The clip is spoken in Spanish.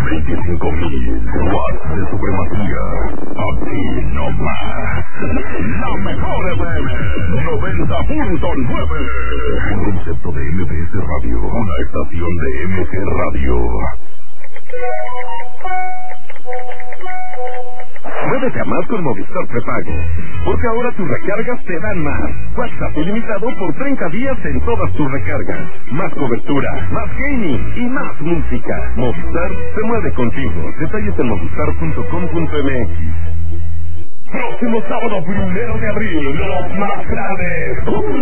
25,000 watts de supremacía. Aquí no más. La mejor FM 90.9. Un concepto de MBS Radio. Una estación de MG Radio. Muévete a más con Movistar Prepago, porque ahora tus recargas te dan más. WhatsApp ilimitado por 30 días en todas tus recargas. Más cobertura, más gaming y más música. Movistar se mueve contigo. Detalles en movistar.com.mx. Próximo sábado 1 de abril, los más grandes.